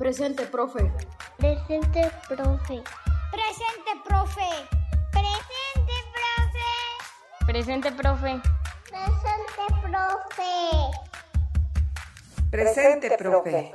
Presente, profe. Presente, profe. Presente, profe. Presente, profe. Presente, profe. Presente, profe. Presente, profe.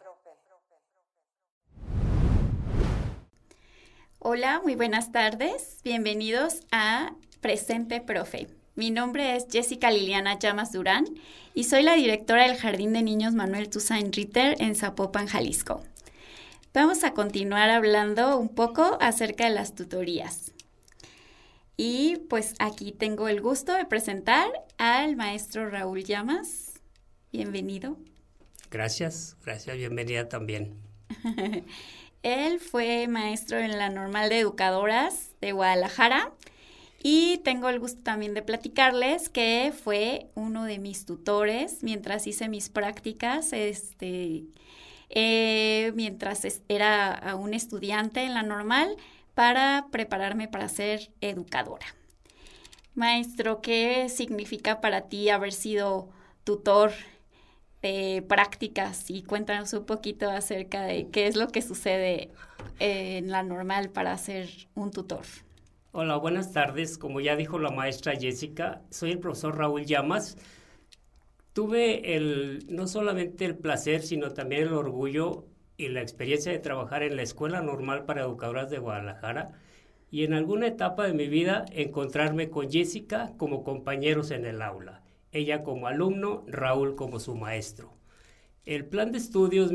Hola, muy buenas tardes. Bienvenidos a Presente, profe. Mi nombre es Jessica Liliana Llamas Durán y soy la directora del Jardín de Niños Manuel Toussaint Ritter en Zapopan, Jalisco. Vamos a continuar hablando un poco acerca de las tutorías. Y pues aquí tengo el gusto de presentar al maestro Raúl Llamas. Bienvenido. Gracias, bienvenida también. Él fue maestro en la Normal de Educadoras de Guadalajara. Y tengo el gusto también de platicarles que fue uno de mis tutores mientras hice mis prácticas, mientras era aún estudiante en la normal para prepararme para ser educadora. Maestro, ¿qué significa para ti haber sido tutor de prácticas? Y cuéntanos un poquito acerca de qué es lo que sucede en la normal para ser un tutor. Hola, buenas tardes. Como ya dijo la maestra Jessica, soy el profesor Raúl Llamas. Tuve no solamente el placer, sino también el orgullo y la experiencia de trabajar en la Escuela Normal para Educadoras de Guadalajara y en alguna etapa de mi vida encontrarme con Jessica como compañeros en el aula, ella como alumno, Raúl como su maestro. El Plan de Estudios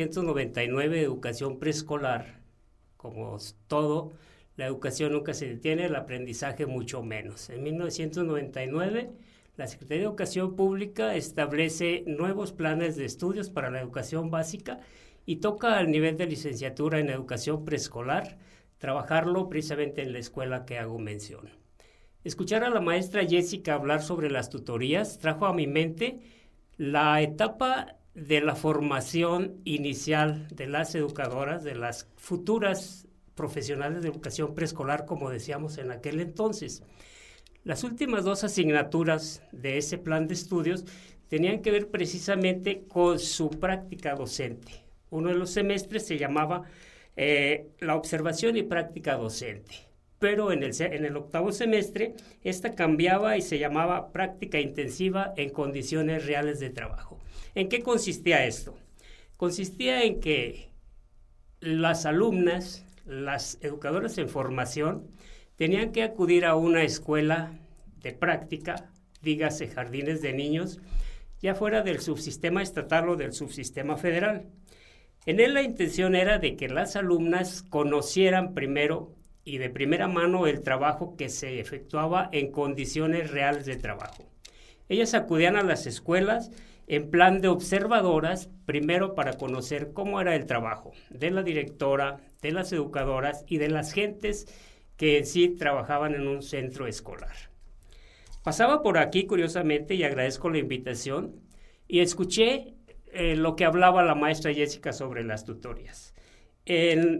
1999 de Educación Preescolar, como todo, la educación nunca se detiene, el aprendizaje mucho menos. En 1999, la Secretaría de Educación Pública establece nuevos planes de estudios para la educación básica y toca al nivel de licenciatura en educación preescolar, trabajarlo precisamente en la escuela que hago mención. Escuchar a la maestra Jessica hablar sobre las tutorías trajo a mi mente la etapa de la formación inicial de las educadoras, de las futuras profesionales de educación preescolar, como decíamos en aquel entonces. Las últimas 2 asignaturas de ese plan de estudios tenían que ver precisamente con su práctica docente. Uno de los semestres se llamaba la observación y práctica docente, pero en el 8º semestre esta cambiaba y se llamaba práctica intensiva en condiciones reales de trabajo. ¿En qué consistía esto? Consistía en que las alumnas, las educadoras en formación, tenían que acudir a una escuela de práctica, dígase jardines de niños, ya fuera del subsistema estatal o del subsistema federal. En él la intención era de que las alumnas conocieran primero y de primera mano el trabajo que se efectuaba en condiciones reales de trabajo. Ellas acudían a las escuelas en plan de observadoras, primero para conocer cómo era el trabajo de la directora, de las educadoras y de las gentes que en sí trabajaban en un centro escolar. Pasaba por aquí, curiosamente, y agradezco la invitación, y escuché lo que hablaba la maestra Jessica sobre las tutorías. En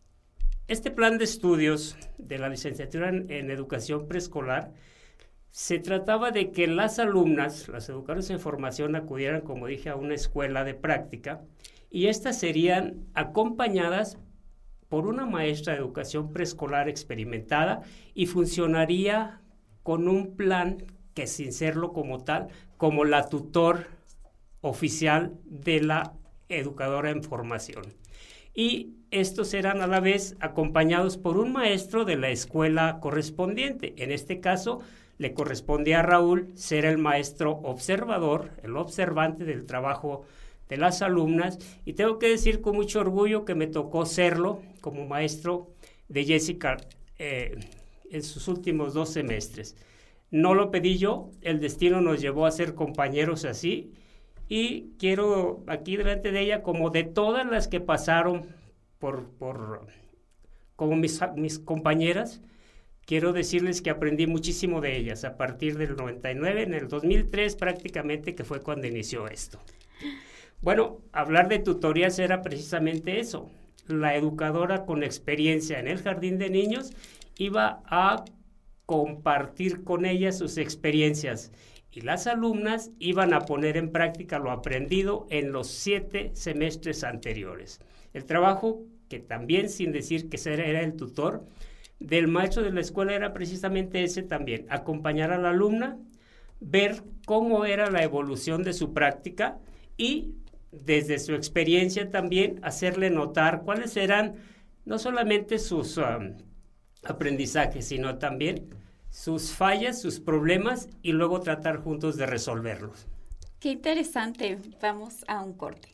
este plan de estudios de la licenciatura en educación preescolar, se trataba de que las alumnas, las educadoras en formación, acudieran, como dije, a una escuela de práctica y estas serían acompañadas por una maestra de educación preescolar experimentada y funcionaría con un plan que, sin serlo como tal, como la tutor oficial de la educadora en formación. Y estos eran a la vez acompañados por un maestro de la escuela correspondiente. En este caso, le correspondía a Raúl ser el maestro observador, el observante del trabajo de las alumnas, y tengo que decir con mucho orgullo que me tocó serlo como maestro de Jessica en sus últimos 2 semestres. No lo pedí yo, el destino nos llevó a ser compañeros así, y quiero aquí delante de ella, como de todas las que pasaron como mis compañeras, quiero decirles que aprendí muchísimo de ellas a partir del 99, en el 2003 prácticamente, que fue cuando inició esto. Bueno, hablar de tutorías era precisamente eso. La educadora con experiencia en el jardín de niños iba a compartir con ellas sus experiencias y las alumnas iban a poner en práctica lo aprendido en los 7 semestres anteriores. El trabajo, que también sin decir que era el tutor, del maestro de la escuela era precisamente ese también, acompañar a la alumna, ver cómo era la evolución de su práctica y desde su experiencia también hacerle notar cuáles eran no solamente sus aprendizajes, sino también sus fallas, sus problemas y luego tratar juntos de resolverlos. Qué interesante. Vamos a un corte.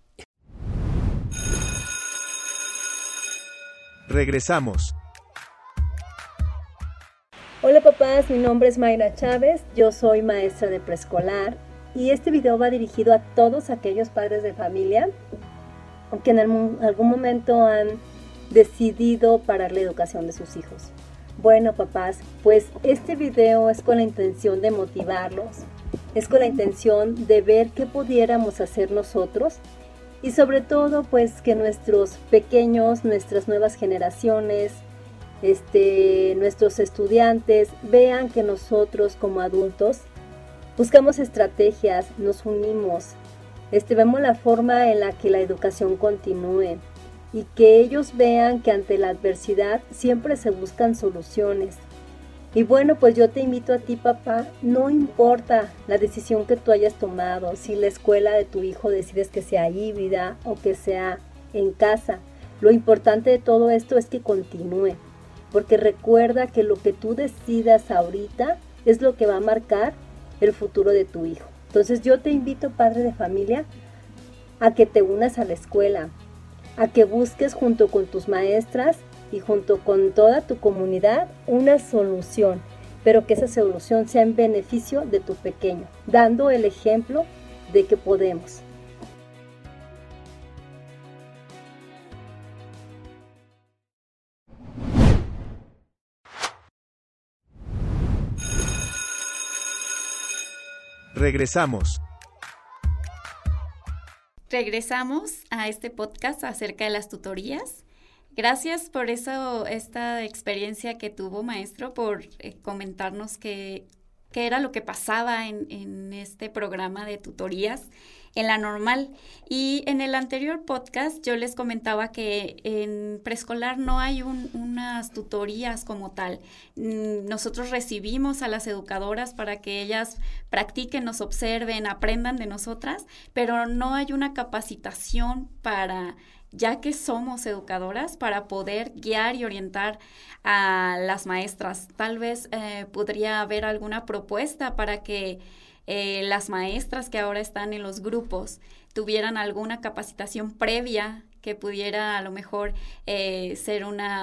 Regresamos. Hola papás, mi nombre es Mayra Chávez, yo soy maestra de preescolar y este video va dirigido a todos aquellos padres de familia que en algún momento han decidido parar la educación de sus hijos. Bueno papás, pues este video es con la intención de motivarlos, es con la intención de ver qué pudiéramos hacer nosotros y sobre todo pues que nuestros pequeños, nuestras nuevas generaciones, nuestros estudiantes vean que nosotros como adultos buscamos estrategias, nos unimos, vemos la forma en la que la educación continúe y que ellos vean que ante la adversidad siempre se buscan soluciones. Y bueno, pues yo te invito a ti papá, no importa la decisión que tú hayas tomado, si la escuela de tu hijo decides que sea híbrida o que sea en casa, lo importante de todo esto es que continúe. Porque recuerda que lo que tú decidas ahorita es lo que va a marcar el futuro de tu hijo. Entonces yo te invito, padre de familia, a que te unas a la escuela, a que busques junto con tus maestras y junto con toda tu comunidad una solución, pero que esa solución sea en beneficio de tu pequeño, dando el ejemplo de que podemos. Regresamos. Regresamos a este podcast acerca de las tutorías. Gracias por esta experiencia que tuvo, maestro, por comentarnos qué era lo que pasaba en este programa de tutorías en la normal. Y en el anterior podcast yo les comentaba que en preescolar no hay unas tutorías como tal. Nosotros recibimos a las educadoras para que ellas practiquen, nos observen, aprendan de nosotras, pero no hay una capacitación ya que somos educadoras, para poder guiar y orientar a las maestras. Tal vez podría haber alguna propuesta para que las maestras que ahora están en los grupos tuvieran alguna capacitación previa que pudiera a lo mejor ser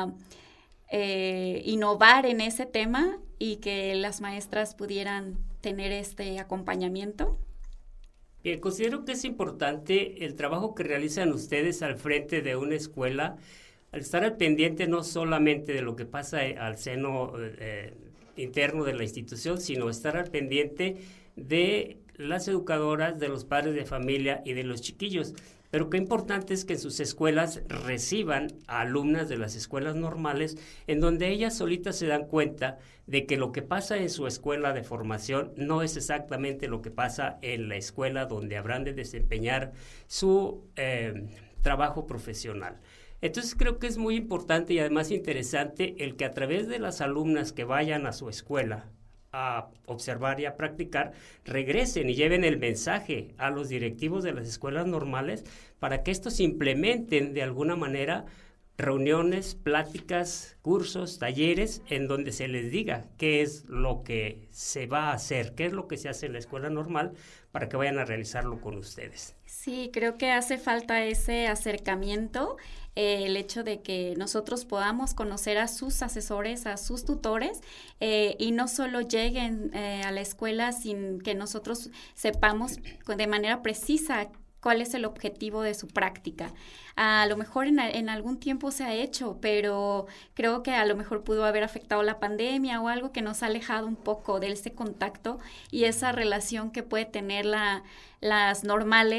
innovar en ese tema y que las maestras pudieran tener este acompañamiento. Bien, considero que es importante el trabajo que realizan ustedes al frente de una escuela, al estar al pendiente no solamente de lo que pasa al seno interno de la institución, sino estar al pendiente de las educadoras, de los padres de familia y de los chiquillos. Pero qué importante es que en sus escuelas reciban a alumnas de las escuelas normales, en donde ellas solitas se dan cuenta de que lo que pasa en su escuela de formación no es exactamente lo que pasa en la escuela donde habrán de desempeñar su trabajo profesional. Entonces creo que es muy importante y además interesante el que a través de las alumnas que vayan a su escuela a observar y a practicar, regresen y lleven el mensaje a los directivos de las escuelas normales para que estos implementen de alguna manera reuniones, pláticas, cursos, talleres, en donde se les diga qué es lo que se va a hacer, qué es lo que se hace en la escuela normal, para que vayan a realizarlo con ustedes. Sí, creo que hace falta ese acercamiento, el hecho de que nosotros podamos conocer a sus asesores, a sus tutores, y no solo lleguen a la escuela sin que nosotros sepamos de manera precisa cuál es el objetivo de su práctica. A lo mejor en algún tiempo se ha hecho, pero creo que a lo mejor pudo haber afectado la pandemia o algo que nos ha alejado un poco de ese contacto y esa relación que puede tener las normales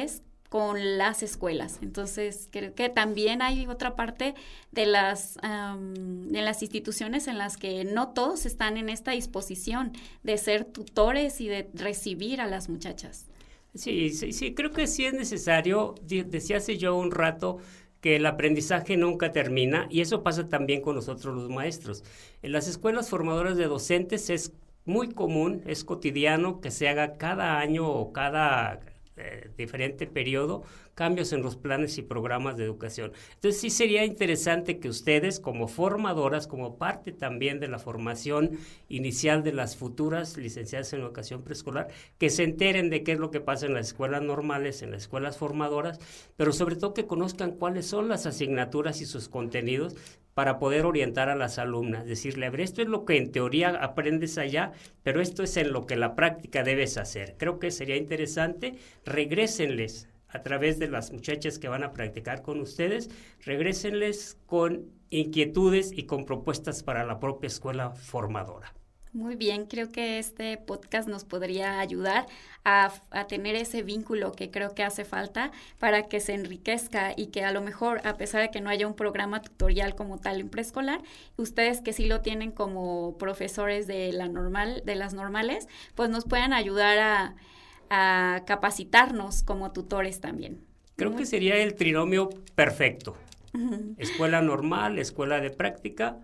con las escuelas. Entonces, creo que también hay otra parte de las instituciones en las que no todos están en esta disposición de ser tutores y de recibir a las muchachas. Sí, creo que sí es necesario. Decía hace yo un rato que el aprendizaje nunca termina, y eso pasa también con nosotros los maestros. En las escuelas formadoras de docentes es muy común, es cotidiano que se haga cada año o cada diferente periodo cambios en los planes y programas de educación. Entonces sí sería interesante que ustedes como formadoras, como parte también de la formación inicial de las futuras licenciadas en educación preescolar, que se enteren de qué es lo que pasa en las escuelas normales, en las escuelas formadoras, pero sobre todo que conozcan cuáles son las asignaturas y sus contenidos para poder orientar a las alumnas, decirle, a ver, esto es lo que en teoría aprendes allá, pero esto es en lo que en la práctica debes hacer. Creo que sería interesante, regrésenles a través de las muchachas que van a practicar con ustedes, regrésenles con inquietudes y con propuestas para la propia escuela formadora. Muy bien, creo que este podcast nos podría ayudar a tener ese vínculo que creo que hace falta para que se enriquezca y que a lo mejor, a pesar de que no haya un programa tutorial como tal en preescolar, ustedes que sí lo tienen como profesores de las normales, pues nos puedan ayudar a capacitarnos como tutores también. Creo que sería el trinomio perfecto. Escuela normal, escuela de práctica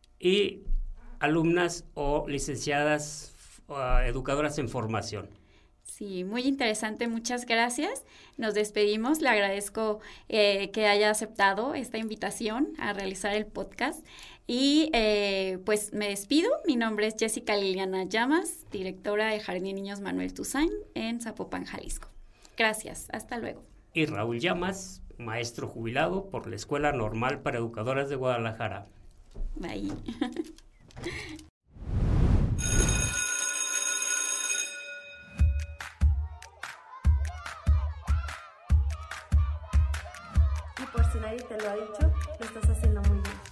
y alumnas o licenciadas educadoras en formación. Sí, muy interesante, muchas gracias. Nos despedimos, le agradezco que haya aceptado esta invitación a realizar el podcast y pues me despido. Mi nombre es Jessica Liliana Llamas, directora del Jardín de Niños Manuel Toussaint en Zapopan, Jalisco. Gracias, hasta luego. Y Raúl Llamas, maestro jubilado por la Escuela Normal para Educadoras de Guadalajara. Bye. Y por si nadie te lo ha dicho, lo estás haciendo muy bien.